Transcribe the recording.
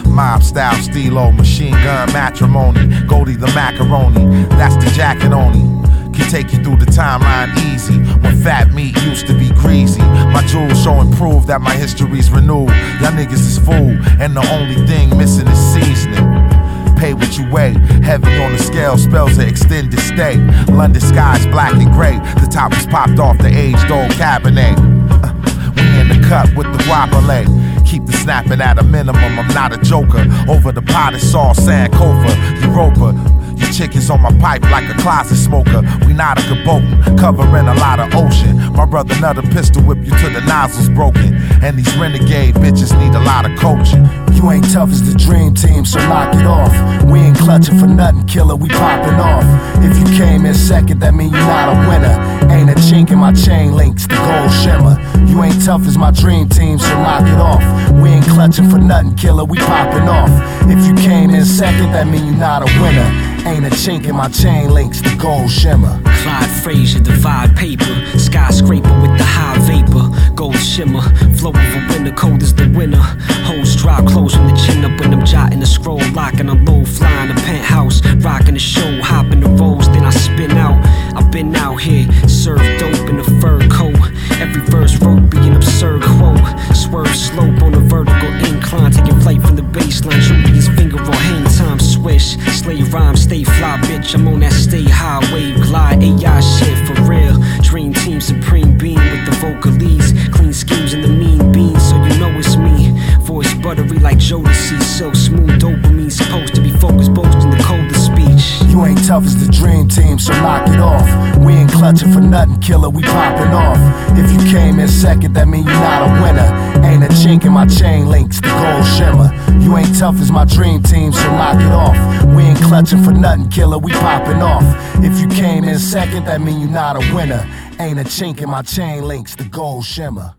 Mob style, stilo, machine gun, matrimony. Goldie the macaroni, that's the jacket only. Can take you through the timeline easy. When fat meat used to be greasy. My jewels showing proof that my history's renewed. Y'all niggas is food, and the only thing missing is seasoning. Pay what you weigh, heavy on the scale, spells an extended stay. London skies black and gray, the top was popped off the aged-old Cabernet. We in the cut with the guapole. Keep the snapping at a minimum, I'm not a joker. Over the pot of sauce, Sankofa, Europa. Your chick is on my pipe like a closet smoker. We not a Cabotin, covering a lot of ocean. My brother another pistol whip you till the nozzle's broken. And these renegade bitches need a lot of coaching. You ain't tough as the dream team, so knock it off. We ain't clutching for nothing, killer, we popping off. If you came in second, that mean you not a winner. Ain't a chink in my chain links, the gold shimmer. You ain't tough as my dream team, so knock it off. We ain't clutching for nothing, killer, we popping off. If you came in second, that mean you not a winner. Ain't a chink in my chain links, the gold shimmer. Clyde Frazier, divide paper. Skyscraper with the high vapor. Gold shimmer, flow of a winter, cold as the winter. Hoes drop close from the chin up when I'm jotting the scroll. Locking a low, flying a penthouse. Rocking the show, hopping the rolls, then I spin out. I've been out here, served dope in a fur coat. Every verse wrote be an absurd quote. Swerve slope on a vertical incline. Taking flight from the baseline. Julia's finger on hang time swish. Slay rhyme, stay fly, bitch. I'm on that stay high wave glide. AI shit for real. Dream team, supreme being with the vocalies. Clean schemes and the mean beans, so you know it's me. Voice buttery like Jodeci. Silk smooth dopamine. Supposed to be focused, boasting the coldest speech. You ain't tough as the dream team, so knock it off. We ain't clutching for nothing, killer, we popping off. If you came in second, that mean you not a winner. Ain't a chink in my chain links, the gold shimmer. You ain't tough as my dream team, so knock it off. We ain't clutching for nothing, killer, we popping off. If you came in second, that mean you not a winner. Ain't a chink in my chain links, the gold shimmer.